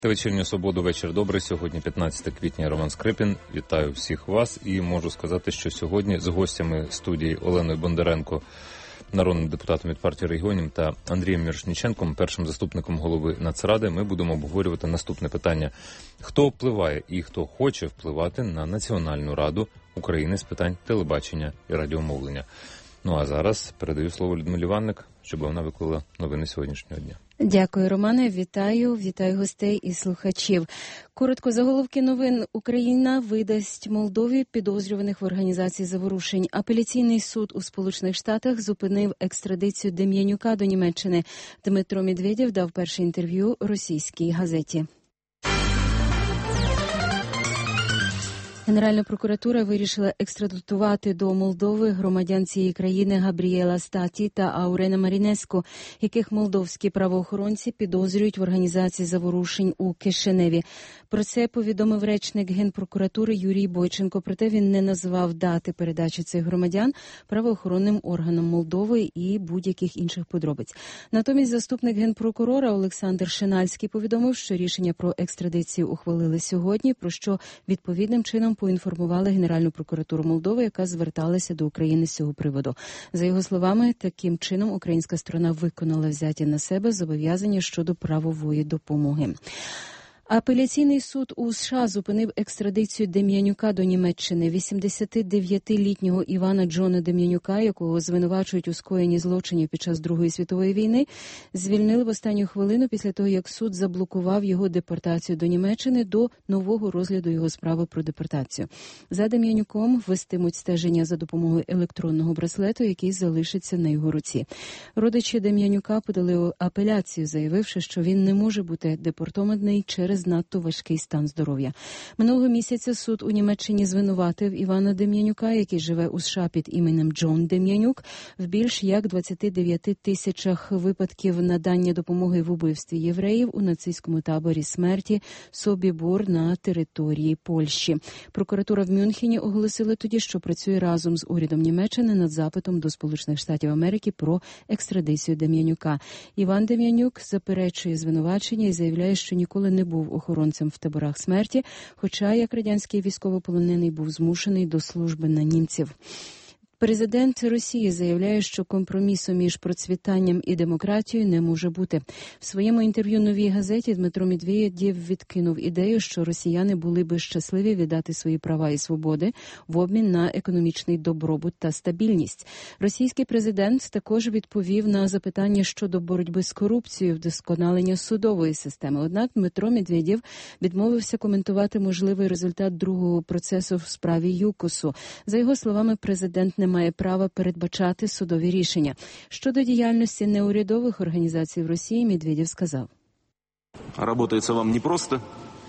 Та вечірню суботу, вечір добрий. Сьогодні 15 квітня, Роман Скрипін. Вітаю всіх вас і можу сказати, що сьогодні з гостями студії Оленою Бондаренко, народним депутатом від партії регіонів, та Андрієм Мірошніченком, першим заступником голови Нацради, ми будемо обговорювати наступне питання. Хто впливає і хто хоче впливати на Національну раду України з питань телебачення і радіомовлення? Ну а зараз передаю слово Людмилі Ванник, щоб вона виклала новини сьогоднішнього дня. Дякую, Романе. Вітаю гостей і слухачів. Коротко заголовки новин. Україна видасть Молдові підозрюваних в організації заворушень. Апеляційний суд у Сполучених Штатах зупинив екстрадицію Дем'янюка до Німеччини. Дмитро Медведєв дав перше інтерв'ю російській газеті. Генеральна прокуратура вирішила екстрадитувати до Молдови громадян цієї країни Габрієла Статі та Аурена Марінеску, яких молдовські правоохоронці підозрюють в організації заворушень у Кишиневі. Про це повідомив речник Генпрокуратури Юрій Бойченко, проте він не назвав дати передачі цих громадян правоохоронним органам Молдови і будь-яких інших подробиць. Натомість заступник Генпрокурора Олександр Шинальський повідомив, що рішення про екстрадицію ухвалили сьогодні, про що відповідним чином поінформували Генеральну прокуратуру Молдови, яка зверталася до України з цього приводу. За його словами, таким чином українська сторона виконала взяті на себе зобов'язання щодо правової допомоги. Апеляційний суд у США зупинив екстрадицію Дем'янюка до Німеччини. 89-літнього Івана Джона Дем'янюка, якого звинувачують у скоєнні злочинів під час Другої світової війни, звільнили в останню хвилину після того, як суд заблокував його депортацію до Німеччини до нового розгляду його справи про депортацію. За Дем'янюком вестимуть стеження за допомогою електронного браслету, який залишиться на його руці. Родичі Дем'янюка подали апеляцію, заявивши, що він не може бути депортований через надто важкий стан здоров'я. Минулого місяця суд у Німеччині звинуватив Івана Дем'янюка, який живе у США під іменем Джон Дем'янюк, в більш як 29 тисячах випадків надання допомоги в убивстві євреїв у нацистському таборі смерті Собібор на території Польщі. Прокуратура в Мюнхені оголосила тоді, що працює разом з урядом Німеччини над запитом до Сполучених Штатів Америки про екстрадицію Дем'янюка. Іван Дем'янюк заперечує звинувачення і заявляє, що ніколи не був охоронцем в таборах смерті, хоча, як радянський військовополонений, був змушений до служби на німців. Президент Росії заявляє, що компромісу між процвітанням і демократією не може бути. В своєму інтерв'ю «Новій газеті» Дмитро Медведєв відкинув ідею, що росіяни були би щасливі віддати свої права і свободи в обмін на економічний добробут та стабільність. Російський президент також відповів на запитання щодо боротьби з корупцією, вдосконалення судової системи. Однак Дмитро Медведєв відмовився коментувати можливий результат другого процесу в справі ЮКОСу. За його словами, президент не має права передбачати судові рішення. Щодо діяльності неурядових організацій в Росії, Медведєв сказав. Работається вам непросто.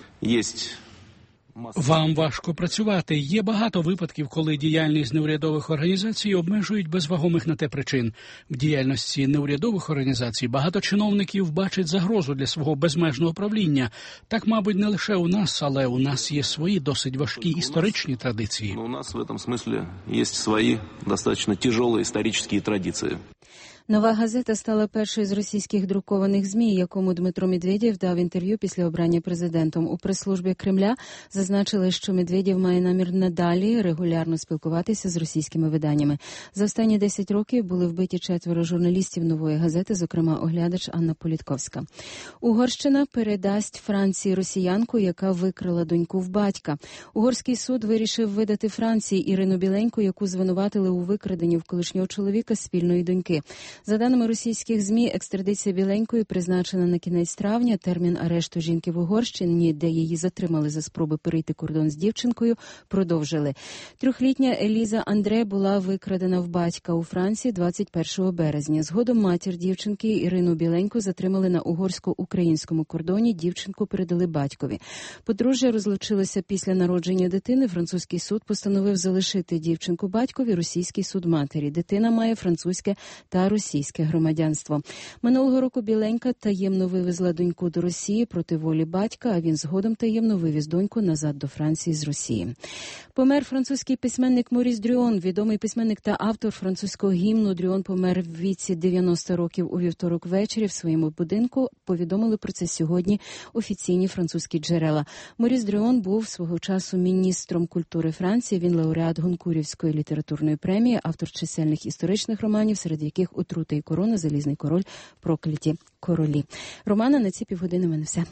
Вам важко працювати. Є багато випадків, коли діяльність неурядових організацій обмежують без вагомих на те причин. В діяльності неурядових організацій багато чиновників бачать загрозу для свого безмежного правління. Так, мабуть, не лише у нас, але у нас є свої досить важкі історичні традиції. У нас в цьому смислі є свої достатньо тяжелі історичні традиції. Нова газета стала першою з російських друкованих ЗМІ, якому Дмитро Медведєв дав інтерв'ю після обрання президентом. У прес-службі Кремля зазначили, що Медведєв має намір надалі регулярно спілкуватися з російськими виданнями. За останні 10 років були вбиті 4 журналістів нової газети, зокрема оглядач Анна Політковська. Угорщина передасть Франції росіянку, яка викрала доньку в батька. Угорський суд вирішив видати Франції Ірину Біленьку, яку звинуватили у викраденні в колишнього чоловіка спільної доньки. За даними російських ЗМІ, екстрадиція Біленької призначена на кінець травня. Термін арешту жінки в Угорщині, де її затримали за спроби перейти кордон з дівчинкою, продовжили. 3-літня Еліза Андре була викрадена в батька у Франції 21 березня. Згодом матір дівчинки Ірину Біленьку затримали на угорсько-українському кордоні. Дівчинку передали батькові. Подружжя розлучилося після народження дитини. Французький суд постановив залишити дівчинку батькові, російський суд матері. Дитина має французьке та російське російське громадянство. Минулого року Біленька таємно вивезла доньку до Росії проти волі батька, а він згодом таємно вивіз доньку назад до Франції з Росії. Помер французький письменник Моріс Дрюон, відомий письменник та автор французького гімну. Дрюон помер в віці 90 років у вівторок ввечері в своєму будинку. Повідомили про це сьогодні офіційні французькі джерела. Моріс Дрюон був свого часу міністром культури Франції. Він лауреат Гонкурівської літературної премії, автор чисельних історичних романів, серед яких «Отрута і корона», «Залізний король», «Прокляті королі». Романа, на ці півгодини в мене все.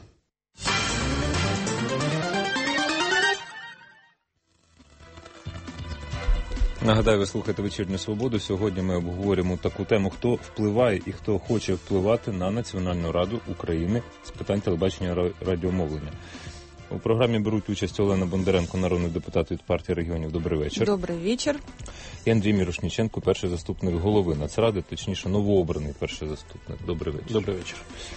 Нагадаю, ви слухаєте «Вечірню Свободу». Сьогодні ми обговорюємо таку тему, хто впливає і хто хоче впливати на Національну раду України з питань телебачення і радіомовлення. У програмі беруть участь Олена Бондаренко, народний депутат від партії регіонів. Добрий вечір. Добрий вечір. І Андрій Мірошніченко, перший заступник голови Нацради, точніше новообраний перший заступник. Добрий вечір. Добрий вечір.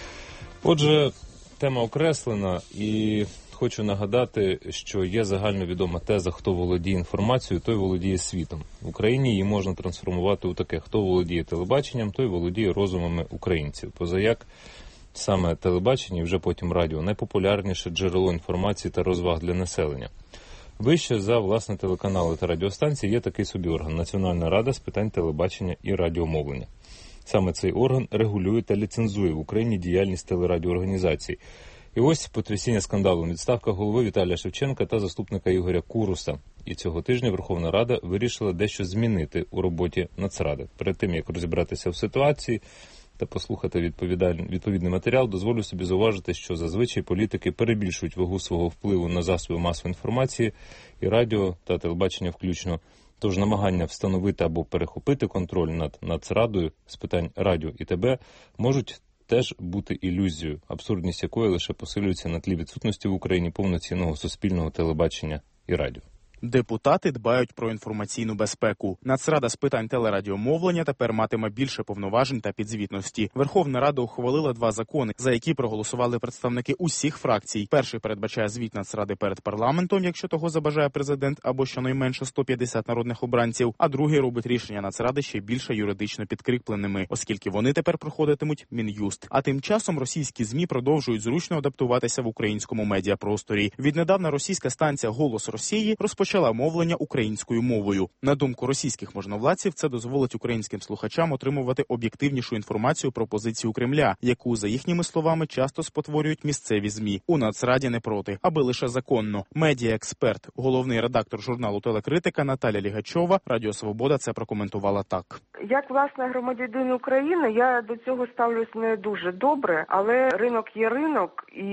Отже, тема окреслена, і хочу нагадати, що є загальновідома теза «Хто володіє інформацією, той володіє світом». В Україні її можна трансформувати у таке: хто володіє телебаченням, той володіє розумами українців. Позаяк саме телебачення і вже потім радіо найпопулярніше джерело інформації та розваг для населення. Вище за, власне, телеканали та радіостанції є такий собі орган – Національна рада з питань телебачення і радіомовлення. Саме цей орган регулює та ліцензує в Україні діяльність телерадіоорганізацій. І ось потрясіння скандалу: відставка голови Віталія Шевченка та заступника Ігоря Куруса. І цього тижня Верховна Рада вирішила дещо змінити у роботі Нацради. Перед тим, як розібратися в ситуації та послухати відповідний матеріал, дозволю собі зауважити, що зазвичай політики перебільшують вагу свого впливу на засоби масової інформації і радіо та телебачення включно. Тож намагання встановити або перехопити контроль над Нацрадою з питань радіо і ТБ можуть теж бути ілюзією, абсурдність якої лише посилюється на тлі відсутності в Україні повноцінного суспільного телебачення і радіо. Депутати дбають про інформаційну безпеку. Нацрада з питань телерадіомовлення тепер матиме більше повноважень та підзвітності. Верховна Рада ухвалила 2 закони, за які проголосували представники усіх фракцій. Перший передбачає звіт Нацради перед парламентом, якщо того забажає президент або щонайменше 150 народних обранців, а другий робить рішення Нацради ще більше юридично підкріпленими, оскільки вони тепер проходитимуть Мін'юст. А тим часом російські ЗМІ продовжують зручно адаптуватися в українському медіапросторі. Віднедавна російська станція «Голос Росії» розпочала мовлення українською мовою. На думку російських можновладців, це дозволить українським слухачам отримувати об'єктивнішу інформацію про позицію Кремля, яку, за їхніми словами, часто спотворюють місцеві ЗМІ. У Нацраді не проти, аби лише законно. Медіаексперт, головний редактор журналу «Телекритика» Наталя Лігачова, Радіо Свобода це прокоментувала так. Як, власне, громадянин України, я до цього ставлюсь не дуже добре, але ринок є ринок, і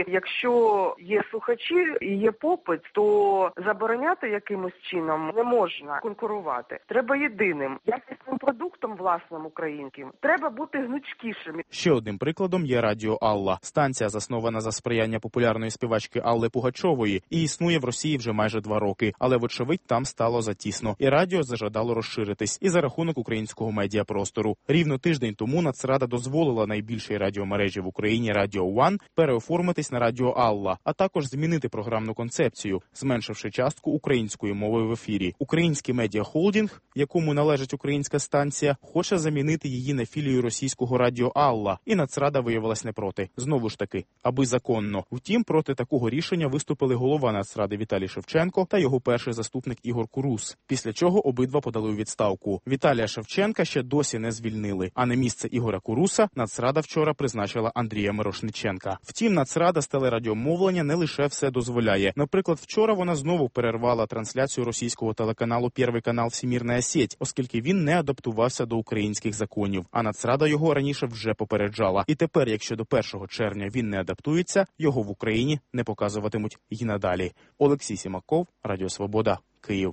якщо є слухачі і є попит, то забороняти якимось чином не можна конкурувати. Треба єдиним, якісним продуктом власним українським. Треба бути гнучкішими. Ще одним прикладом є Радіо Алла. Станція заснована за сприяння популярної співачки Алли Пугачової і існує в Росії вже майже 2 роки. Але, вочевидь, там стало затісно. І радіо зажадало розширитись. І за рахунок українського медіапростору. Рівно тиждень тому Нацрада дозволила найбільшій радіомережі в Україні Радіо One переоформитись на Радіо Алла, а також змінити програмну концепцію, зменшивши частку української мови в ефірі. Український медіахолдинг, якому належить українська станція, хоче замінити її на філію російського Радіо Алла, і Нацрада виявилась не проти. Знову ж таки, аби законно. Втім, проти такого рішення виступили голова Нацради Віталій Шевченко та його перший заступник Ігор Курус, після чого обидва подали у відставку. Віталія Шевченка ще досі не звільнили, а на місце Ігоря Куруса Нацрада вчора призначила Андрія Мирошниченка. Втім, Нацрада з телерадіомовлення не лише все дозволяє. Наприклад, вчора вона знову перервала трансляцію російського телеканалу «Первый канал Всемирная сеть», оскільки він не адаптувався до українських законів. А Нацрада його раніше вже попереджала. І тепер, якщо до 1 червня він не адаптується, його в Україні не показуватимуть і надалі. Олексій Сімаков, Радіо Свобода, Київ.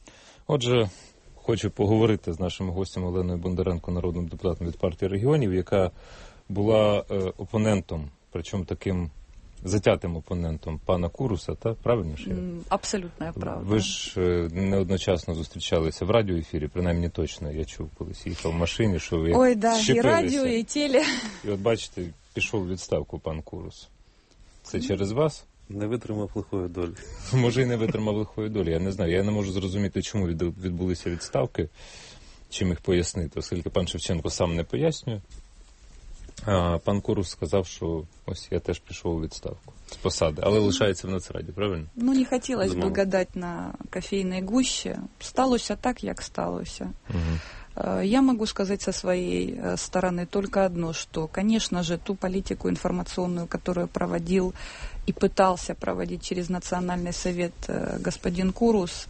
Отже, хочу поговорити з нашим гостем Оленою Бондаренко, народним депутатом від партії регіонів, яка була опонентом, причому таким затятим опонентом пана Куруса, та правильно ж? Абсолютно правда. Ви ж неодночасно зустрічалися в радіоефірі, принаймні точно, я чув, колись їхав в машині, що ви Ой, да, щепилися. і радіо, і теле. І от бачите, пішов у відставку пан Курус. Це через вас? Не витримав лихої долі. Може, і не витримав лихої долі, я не знаю. Я не можу зрозуміти, чому відбулися відставки. чим їх пояснити, оскільки пан Шевченко сам не пояснює. А пан Курус сказав, що ось я теж пішов у відставку з посади, але лишається в Нацраді, правильно? Ну, не хотелось бы гадать на кофейной гуще. Сталося так, як сталося. Я могу сказать со своей стороны только одно, что, конечно же, ту политику информационную, которую проводил и пытался проводить через Национальный совет господин Курус,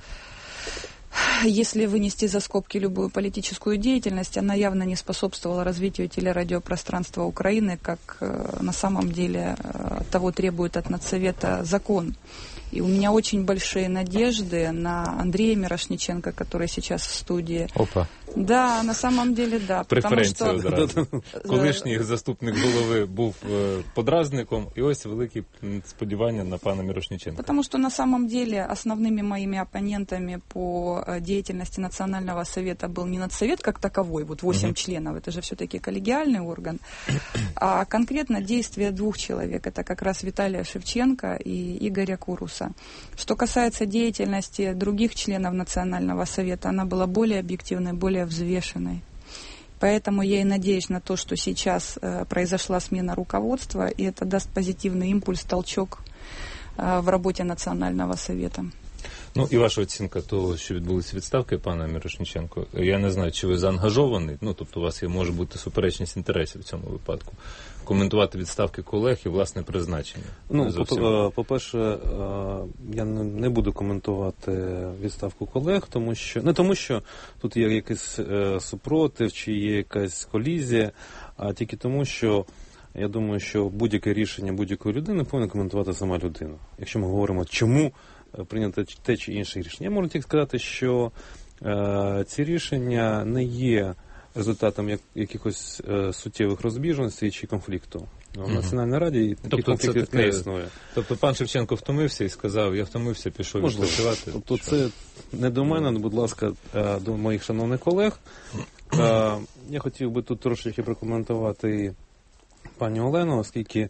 если вынести за скобки любую политическую деятельность, она явно не способствовала развитию телерадиопространства Украины, как на самом деле того требует от Нацсовета закон. И у меня очень большие надежды на Андрея Мирошниченко, который сейчас в студии. Опа. Да, на самом деле, да. Преференцію зразу. Колишній заступник голови був подразником, і ось великі сподівання на пана Мирошниченка. Потому что на самом деле основными моими оппонентами по деятельности Национального совета был не Нацсовет как таковой, вот 8 членов, это же все-таки коллегиальный орган, а конкретно действия 2 человек, это как раз Виталия Шевченко и Игоря Куруса. Что касается деятельности других членов Национального совета, она была более объективной, более взвешенной. Поэтому я и надеюсь на то, что сейчас произошла смена руководства, и это даст позитивный импульс, толчок в работе Национального совета. Ну, і ваша оцінка того, що відбулися відставки пана Мирошниченко. Я не знаю, чи ви заангажований, ну, тобто у вас може бути суперечність інтересів в цьому випадку. Коментувати відставки колег і власне призначення. Ну, по-перше, я не буду коментувати відставку колег, тому що не тому, що тут є якийсь супротив чи є якась колізія, а тільки тому, що я думаю, що будь-яке рішення будь-якої людини повинна коментувати сама людина. Якщо ми говоримо, чому прийнято те чи інше рішення. Я можу тільки сказати, що ці рішення не є результатом якихось суттєвих розбіжностей чи конфлікту. В Національній Раді таких конфліктів не існує. Тобто пан Шевченко втомився і сказав, я втомився, пішов відпочивати. Тобто це не до мене, будь ласка, до моїх шановних колег. Я хотів би тут трошки прокоментувати пані Олену, оскільки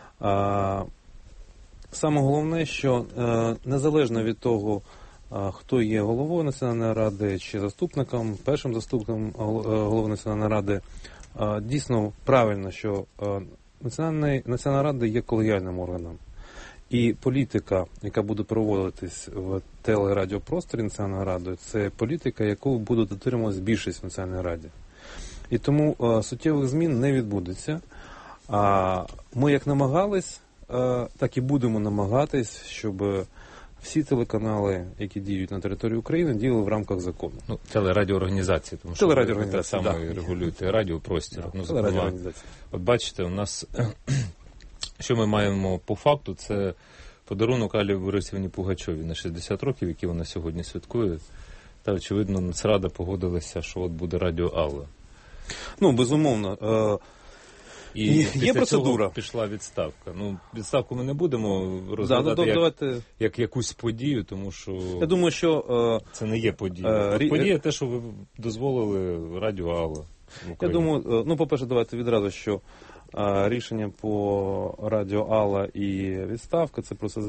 саме головне, що незалежно від того, хто є головою Національної ради чи заступником, першим заступником голови Національної ради, дійсно правильно, що Національна рада є колегіальним органом. І політика, яка буде проводитись в телерадіопросторі Національної ради, це політика, яку буде дотримуватись більшість в Національній раді. І тому суттєвих змін не відбудеться. Ми як намагались, так і будемо намагатись, щоб всі телеканали, які діють на території України, діяли в рамках закону. Ну, телерадіоорганізації, тому що ви так само регулюєте радіопростір. От бачите, у нас, що ми маємо по факту, це подарунок Аллі Борисівні Пугачовій на 60 років, які вона сьогодні святкує. Та, очевидно, Нацрада погодилася, що от буде Радіо Алла. Ну, безумовно. І є процедура. Пішла відставка. Ну, відставку ми не будемо розглядати як якусь подію, тому що я думаю, що це не є подія. Подія те, що ви дозволили Радіо Алла. Я думаю, ну, по-перше, давайте відразу, що рішення по Радіо Алла і відставка – це просто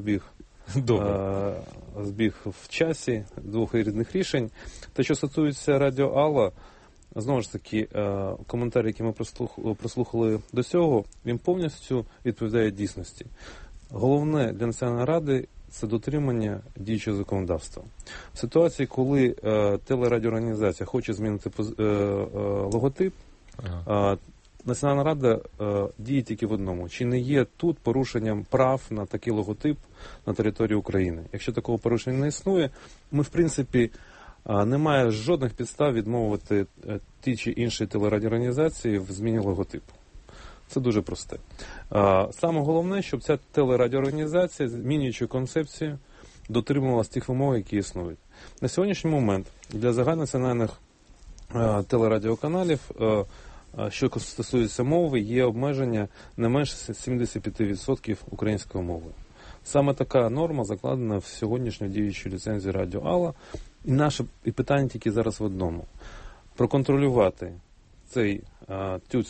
збіг в часі 2 різних рішень. Те, що стосується Радіо Алла, знову ж таки, коментар, який ми прослухали до цього, він повністю відповідає дійсності. Головне для Національної ради – це дотримання діючого законодавства. В ситуації, коли телерадіоорганізація хоче змінити логотип, Національна рада діє тільки в одному. Чи не є тут порушенням прав на такий логотип на території України? Якщо такого порушення не існує, ми, в принципі, немає жодних підстав відмовити ті чи інші телерадіоорганізації в зміні логотипу. Це дуже просте. Саме головне, щоб ця телерадіоорганізація, змінюючи концепцію, дотримувалась тих вимог, які існують. На сьогоднішній момент для загальнонаціональних телерадіоканалів, що стосується мови, є обмеження не менше 75% української мови. Саме така норма закладена в сьогоднішню діючу ліцензію Радіо Алла. І наше питання тільки зараз в одному. Проконтролювати цю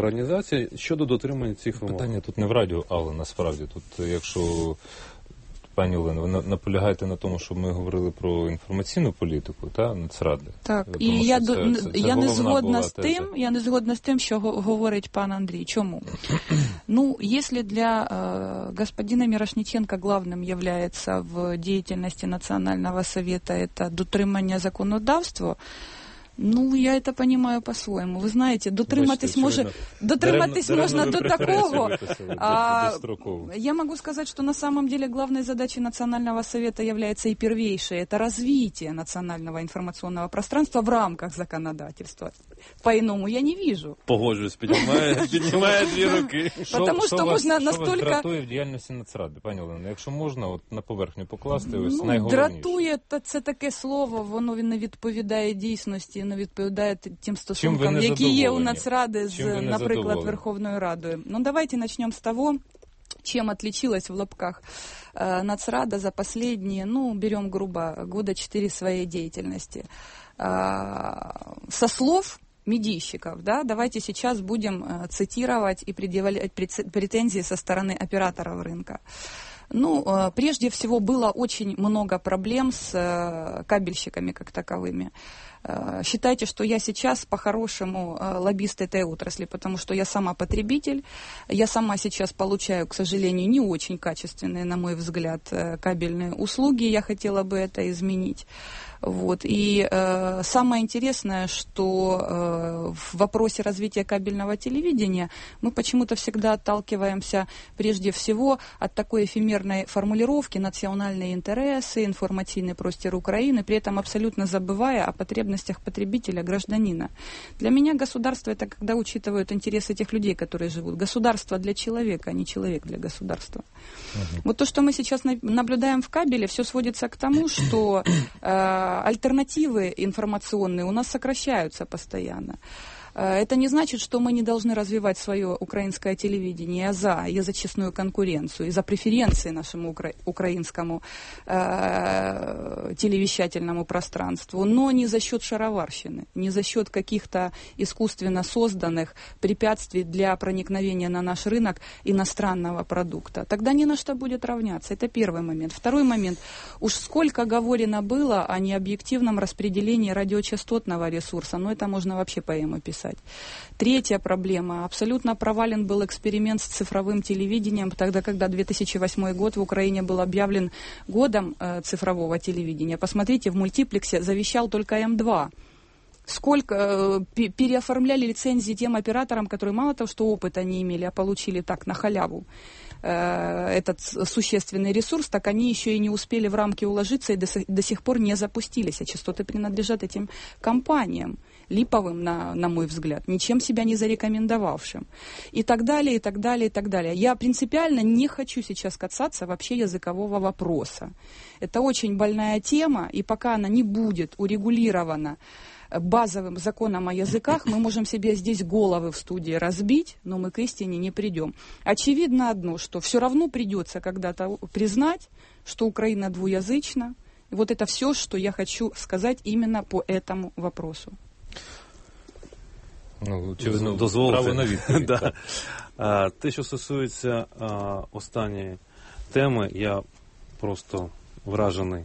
телеорганізацію щодо дотримання цих вимог. Питання тут не в Радіо Алла, насправді. Тут, якщо пані Олено, ви наполягаєте на тому, щоб ми говорили про інформаційну політику, та, Нацради? Так, Тому і я не згодна з тим, що говорить пан Андрій. Чому? Ну, если для господина Мирошниченко главным является в деятельности Национального совета это дотримання законодавства, ну, я это понимаю по-своєму. Ви знаєте, дотриматись можна до такого. Я могу сказать, что на самом деле главной задачей Национального совета является и первейшее. Это развитие национального информационного пространства в рамках законодательства. По-иному я не вижу. Погоджуюсь, піднімає дві руки. Потому що можна настолько... Що вас дратує в діяльності Нацради, пані Олено? Якщо можна, от на поверхню покласти, ось найголовніше. Дратує, це таке слово, воно не відповідає дійсності, не відповідає тим стосункам, які є у Нацради з, наприклад, Верховною Радою. Ну, давайте начнем с того, чем отличилась в лапках Нацрада за последние, берем грубо, года 4 своей деятельности. Со слов медийщиков, да, давайте сейчас будем цитировать и предъявлять претензии со стороны операторов рынка. Ну, прежде всего, было очень много проблем с кабельщиками как таковыми. Считайте, что я сейчас по-хорошему лоббист этой отрасли, потому что я сама потребитель, я сама сейчас получаю, к сожалению, не очень качественные, на мой взгляд, кабельные услуги, я хотела бы это изменить. Вот. И самое интересное, что в вопросе развития кабельного телевидения мы почему-то всегда отталкиваемся прежде всего от такой эфемерной формулировки «национальные интересы», «информационный простор Украины», при этом абсолютно забывая о потребностях потребителя, гражданина. Для меня государство – это когда учитывают интересы тех людей, которые живут. Государство для человека, а не человек для государства. Вот то, что мы сейчас наблюдаем в кабеле, все сводится к тому, что альтернативы информационные у нас сокращаются постоянно. Это не значит, что мы не должны развивать свое украинское телевидение. Я за честную конкуренцию, и за преференции нашему украинскому телевещательному пространству, но не за счет шароварщины, не за счет каких-то искусственно созданных препятствий для проникновения на наш рынок иностранного продукта. Тогда ни на что будет равняться. Это первый момент. Второй момент. Уж сколько говорено было о необъективном распределении радиочастотного ресурса, но это можно вообще поэму писать. Третья проблема. Абсолютно провален был эксперимент с цифровым телевидением, тогда, когда 2008 год в Украине был объявлен годом цифрового телевидения. Посмотрите, в мультиплексе завещал только М2. Сколько переоформляли лицензии тем операторам, которые мало того, что опыта не имели, а получили так, на халяву, этот существенный ресурс, так они еще и не успели в рамки уложиться и до сих пор не запустились. А частоты принадлежат этим компаниям, липовым, на мой взгляд, ничем себя не зарекомендовавшим. И так далее, и так далее, и так далее. Я принципиально не хочу сейчас касаться вообще языкового вопроса. Это очень больная тема, и пока она не будет урегулирована базовым законом о языках, мы можем себе здесь головы в студии разбить, но мы к истине не придем. Очевидно одно, что все равно придется когда-то признать, что Украина двуязычна. И вот это все, что я хочу сказать именно по этому вопросу. Ну, дозволите. Право на відповідь. Да. Те, що стосується останньої теми, я просто вражений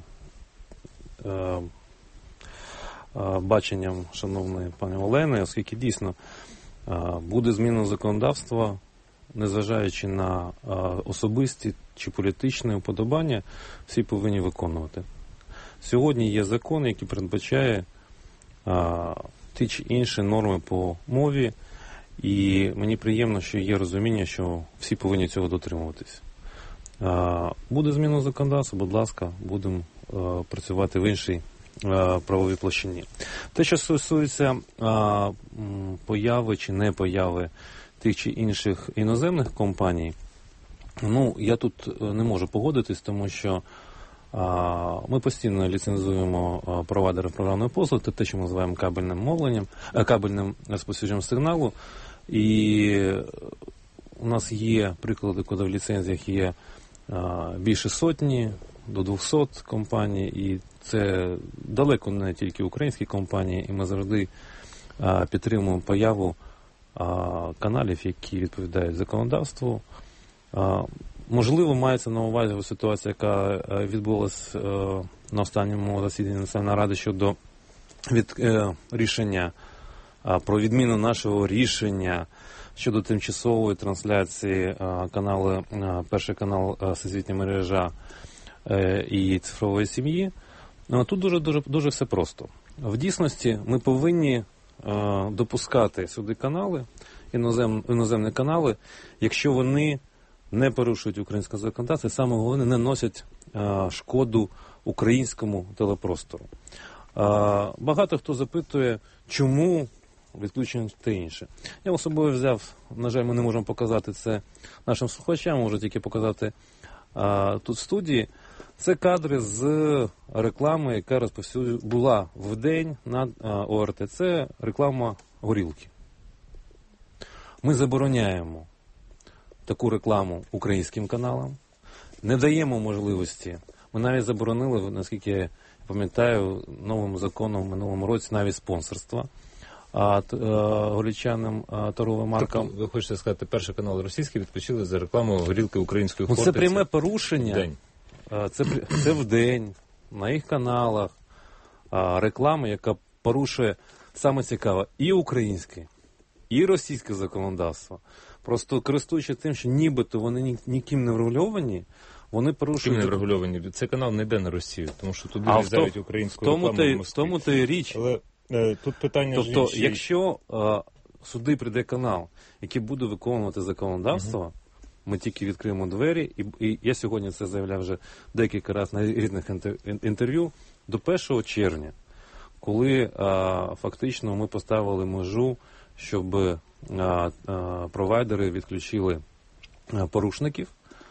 баченням шановної пані Олени, оскільки дійсно буде зміна законодавства, незважаючи на особисті чи політичні уподобання, всі повинні виконувати. Сьогодні є закон, який передбачає ті чи інші норми по мові, і мені приємно, що є розуміння, що всі повинні цього дотримуватись. Буде зміна законодавства, будь ласка, будемо працювати в іншій правовій площині. Те, що стосується появи чи не появи тих чи інших іноземних компаній, ну, я тут не можу погодитись, тому що ми постійно ліцензуємо провайдерів програмної послуги, це те, що ми називаємо кабельним мовленням, кабельним спостереженням сигналу. І у нас є приклади, коли в ліцензіях є більше сотні, до 200 компаній, і це далеко не тільки українські компанії, і ми завжди підтримуємо появу каналів, які відповідають законодавству. Можливо, мається на увазі ситуація, яка відбулася на останньому засіданні Національної ради щодо рішення про відміну нашого рішення щодо тимчасової трансляції каналу, перший канал «Всесвітня мережа» і цифрової сім'ї. Тут дуже все просто. В дійсності ми повинні допускати сюди канали, іноземні канали, якщо вони не порушують українське законодавство, і саме головне, не носять шкоду українському телепростору. Багато хто запитує, чому відключення та інше. Я особливо взяв, на жаль, ми не можемо показати це нашим слухачам, можу тільки показати тут в студії. Це кадри з реклами, яка була в день на ОРТ. Це реклама горілки. Ми забороняємо таку рекламу українським каналам, не даємо можливості. Ми навіть заборонили, наскільки я пам'ятаю, новим законом в минулому році навіть спонсорства горілчаним торговим маркам. Ви хочете сказати, перший канал російський відключили за рекламу горілки української Хортиці? Це пряме порушення. Це в день, на їх каналах, реклама, яка порушує, саме цікаве, і українське, і російське законодавство. Просто користуючись тим, що нібито вони ніким не врегульовані, вони порушують... Чим не врегульовані? Цей канал не йде на Росію, тому що туди в'їздають українську рекламу в Москві. В тому то і річ. Але тут питання... Тобто, якщо сюди прийде канал, який буде виконувати законодавство, ми тільки відкриємо двері, і я сьогодні це заявляв вже декілька разів на різних інтерв'ю, до 1 червня, коли фактично ми поставили межу, щоб провайдери відключили порушників,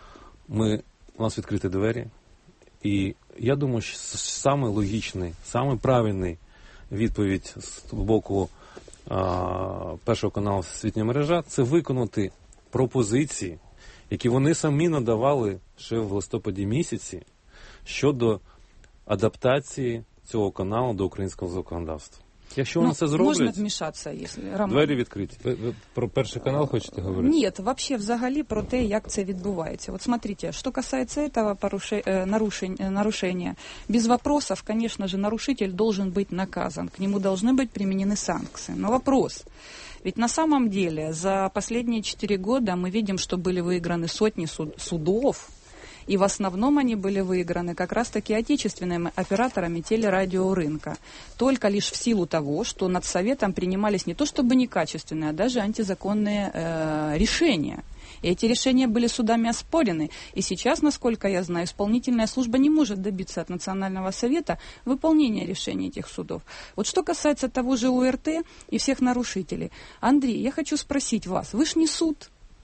у нас відкриті двері, і я думаю, що саме логічний, саме правильний відповідь з боку першого каналу «Всесвітня мережа» – це виконати пропозиції, які вони самі надавали ще в листопаді місяці щодо адаптації цього каналу до українського законодавства. Якщо вони це зроблять, можна вмішатися, якщо двері відкриті. Ви про перший канал хочете говорити? Ні, взагалі, взагалі про те, як це відбувається. Вот смотрите, что касается этого нарушения, без вопросов, конечно же, нарушитель должен быть наказан, к нему должны быть применены санкции. Но вопрос, ведь на самом деле за последние 4 года мы видим, что были выиграны сотни судов, и в основном они были выиграны как раз-таки отечественными операторами телерадиорынка. Только лишь в силу того, что над Советом принимались не то чтобы некачественные, а даже антизаконные решения. И эти решения были судами оспорены. И сейчас, насколько я знаю, исполнительная служба не может добиться от Национального совета выполнения решений этих судов. Вот что касается того же УРТ и всех нарушителей. Андрей, я хочу спросить вас, вы ж не суд.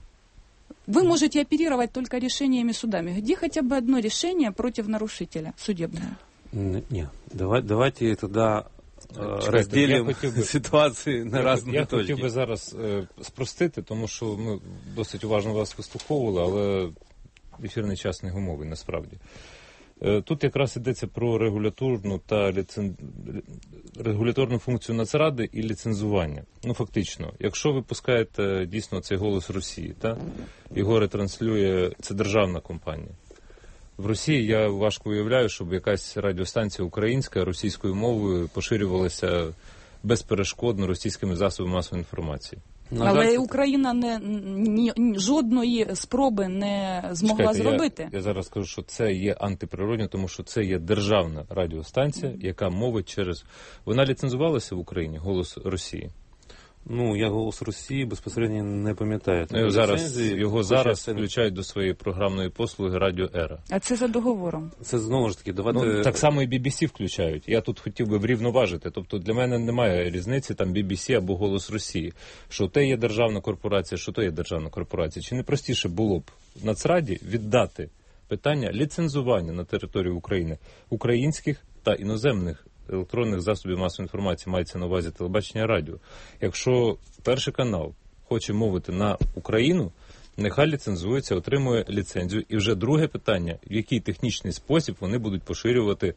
Вы можете оперировать только решениями судами. Где хотя бы одно решение против нарушителя судебное? Ні, давайте тоді розділимо ситуацію на різні точки. Я хотів би зараз спростити, тому що ми досить уважно вас вислуховували, але ефірний час не гумовий насправді. Тут якраз йдеться про регуляторну та регуляторну функцію Нацради і ліцензування. Ну, фактично, якщо ви пускаєте дійсно цей «Голос Росії», його ретранслює, це державна компанія. В Росії я важко уявляю, щоб якась радіостанція українська російською мовою поширювалася безперешкодно російськими засобами масової інформації. Але Україна жодної спроби не змогла зробити. Я зараз скажу, що це є антиприродно, тому що це є державна радіостанція, яка мовить через... Вона ліцензувалася в Україні, «Голос Росії»? Ну, я «Голос Росії» безпосередньо не пам'ятаю. Його зараз включають до своєї програмної послуги «Радіо Ера». А це за договором? Це знову ж таки, давайте... Так само і BBC включають. Я тут хотів би врівноважити. Тобто для мене немає різниці, там BBC або «Голос Росії». Що те є державна корпорація, що то є державна корпорація. Чи не простіше було б Нацраді віддати питання ліцензування на території України українських та іноземних електронних засобів масової інформації, мається на увазі телебачення, радіо. Якщо перший канал хоче мовити на Україну, нехай ліцензується, отримує ліцензію. І вже друге питання, в який технічний спосіб вони будуть поширювати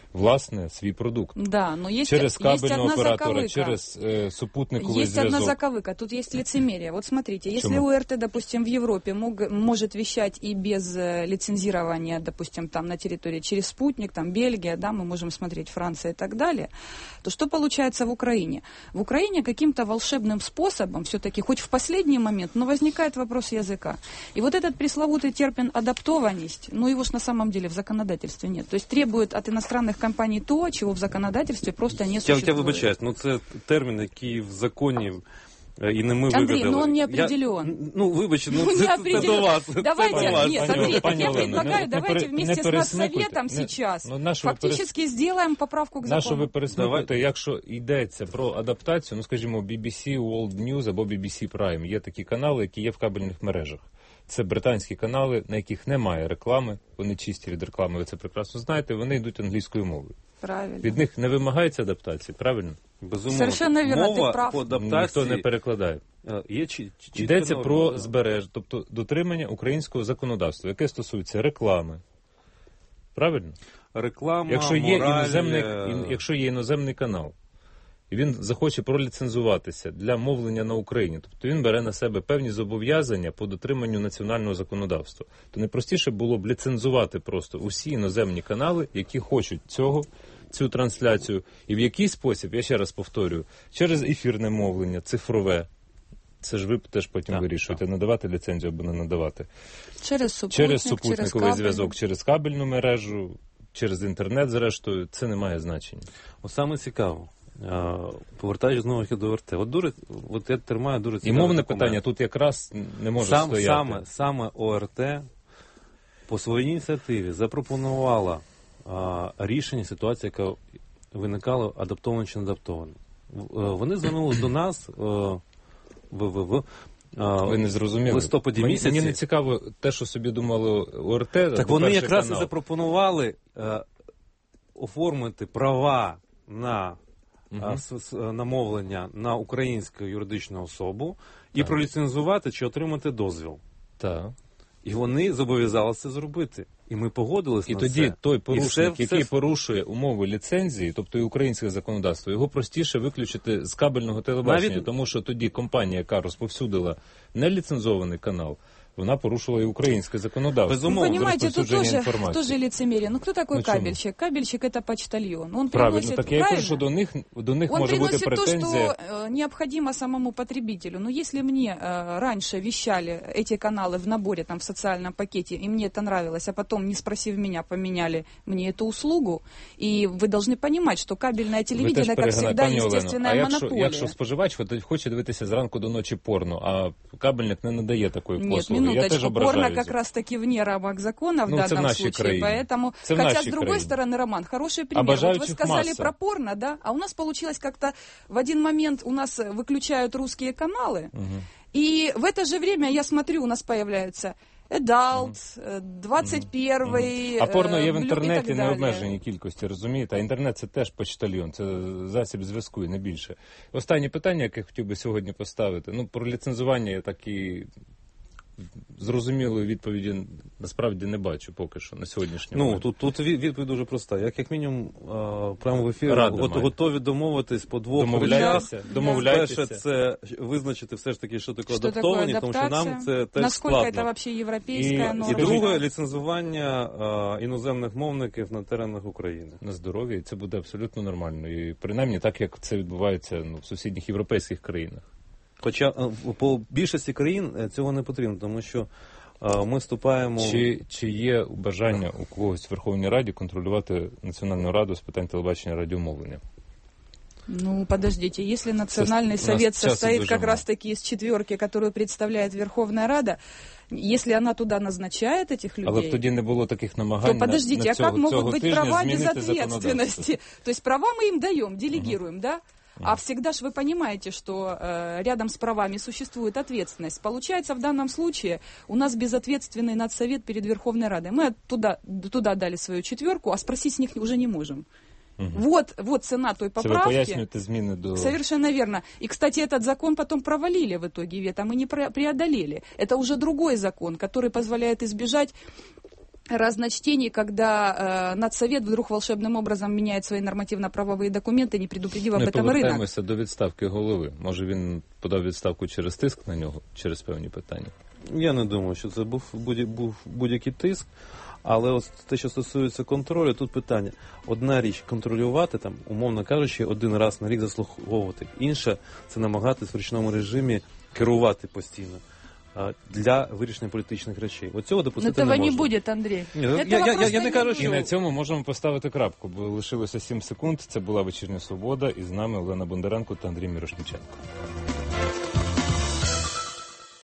власне, свій продукт. Да, но есть, через кабельного есть оператора, заковыка. через супутниковий Есть одна зв'язок. заковыка, тут есть лицемерие. Вот смотрите, если Почему? ОРТ, допустим, в Европе может вещать и без лицензирования, допустим, там на территории через спутник, там Бельгия, да, мы можем смотреть Франция и так далее, то что получается в Украине? В Украине каким-то волшебным способом, все-таки, хоть в последний момент, но возникает вопрос языка. И вот этот пресловутый термин «адаптованность», ну его ж на самом деле в законодательстве нет. То есть требует от иностранных компаний то, чего в законодательстве просто не существует. Я вибачаюсь, ну це термін, який в законі і не ми вигадали. Андрей, но он не определен. Вибачте, Ну, це до вас. Давайте, нет, Андрей, так я Олено, предлагаю, давайте вместе с Моссоветом сейчас фактически сделаем поправку к закону. Нащо ви пересмикуєте, якщо йдеться про адаптацію, ну, скажімо, BBC World News або BBC Prime, є такі канали, які є в кабельних мережах. Це британські канали, на яких немає реклами, вони чисті від реклами, ви це прекрасно знаєте, вони йдуть англійською мовою. Правильно. Від них не вимагається адаптації, правильно? Безумовно. Совершенно вірно, ти Мова прав. по адаптації Ніхто не перекладає. Є Йдеться про збереження, тобто дотримання українського законодавства, яке стосується реклами. Правильно? реклама, Якщо є іноземний канал, і він захоче проліцензуватися для мовлення на Україні, тобто він бере на себе певні зобов'язання по дотриманню національного законодавства, то найпростіше було б ліцензувати просто усі іноземні канали, які хочуть цю трансляцію, і в який спосіб, я ще раз повторюю, через ефірне мовлення, цифрове, це ж ви теж потім вирішуєте, надавати ліцензію або не надавати. Через супутниковий зв'язок, через кабельну мережу, через інтернет, зрештою, це не має значення. Саме цікаво. Повертаючись знову до ОРТ. От я тримаю дуже цікаве. І мовне питання тут якраз не може стояти. Саме ОРТ по своїй ініціативі запропонувала рішення ситуації, яка виникала адаптовано чи не адаптовано. Вони звернулися до нас ви не зрозуміли. В листопаді місяці. Мені не цікаво те, що собі думали ОРТ. Так вони якраз і запропонували оформити права на мовлення на українську юридичну особу і проліцензувати чи отримати дозвіл. Так. І вони зобов'язалися це зробити. І ми погодилися на це. І тоді той порушник, який порушує умови ліцензії, тобто і українське законодавство, його простіше виключити з кабельного телебачення, тому що тоді компанія, яка розповсюдила неліцензований канал, вона порушила и украинское законодавство. Вы понимаете, тут тоже лицемерие. Ну, кто такой кабельщик? Кабельщик — это почтальон. Он правильно, так я кажу, що до них може бути претензія. Он приносит то, что необходимо самому потребителю. Но если мне раньше вещали эти каналы в наборе, там, в социальном пакете, и мне это нравилось, а потом, не спросив меня, поменяли мне эту услугу, и вы должны понимать, что кабельное телевидение, как всегда, естественная монополия. Якщо споживач хоче дивитися зранку до ночі порно, а кабельник не надає такої послуги, минуточку, порно как раз-таки вне рамок закона в данном случае, краине. Поэтому, хотя с другой стороны, Роман, хороший пример. Вот вы сказали про порно, да, а у нас получилось как-то в один момент у нас выключают русские каналы, и в это же время я смотрю, у нас появляются Adult, 21-й, А порно є в інтернеті не обмежені кількості, розумієте? А інтернет — це теж почтальон, це засіб зв'язку і не більше. Останнє питання, яке хотів би сьогодні поставити, ну, про ліцензування я так і зрозумілої відповіді насправді не бачу поки що на сьогоднішній момент. Ну, тут відповідь дуже проста. Як мінімум, прямо в ефірі готові домовитись по двох речах. Домовляйтеся. Перше, це визначити все ж таки, що таке адаптовані, тому що нам це теж складно. Наскільки це взагалі європейська норма? І друге, ліцензування іноземних мовників на теренах України. На здоров'я, і це буде абсолютно нормально. І принаймні так, як це відбувається в сусідніх європейських країнах. Хоча по більшості країн цього не потрібно, тому що ми вступаємо... Чи є бажання у когось в Верховній Раді контролювати Національну раду з питань телебачення і радіомовлення? Ну, подождите, если Национальный совет состоит как раз-таки из четверки, которую представляет Верховная Рада, если она туда назначает этих людей... Але тоді не було таких намагань. То подождите, а как могут быть права без ответственности? То есть права мы им даем, делегируем, да? А всегда же вы понимаете, что рядом с правами существует ответственность. Получается, в данном случае у нас безответственный надсовет перед Верховной Радой. Мы туда дали свою четверку, а спросить с них уже не можем. Вот цена той поправки. Вы поясните зміни до... Совершенно верно. И, кстати, этот закон потом провалили в итоге, вето мы не преодолели. Это уже другой закон, который позволяет избежать разночтений, когда Надсовет вдруг волшебным образом меняет свои нормативно-правовые документы, не предупредив об этом рынок. Повертаємося до відставки голови. Може він подав відставку через тиск на нього, через певні питання? Я не думаю, що це був будь-який тиск. Але ось те, що стосується контролю, тут питання. Одна річ контролювати, там, умовно кажучи, один раз на рік заслуховувати. Інша – це намагатись в ручному режимі керувати постійно для вирішення політичних речей. От цього допустити не можна. Этого не буде, Андрій. Я не кажу, що... І на цьому можемо поставити крапку, бо лишилося 7 секунд. Це була «Вечірня Свобода», і з нами Олена Бондаренко та Андрій Мірошниченко.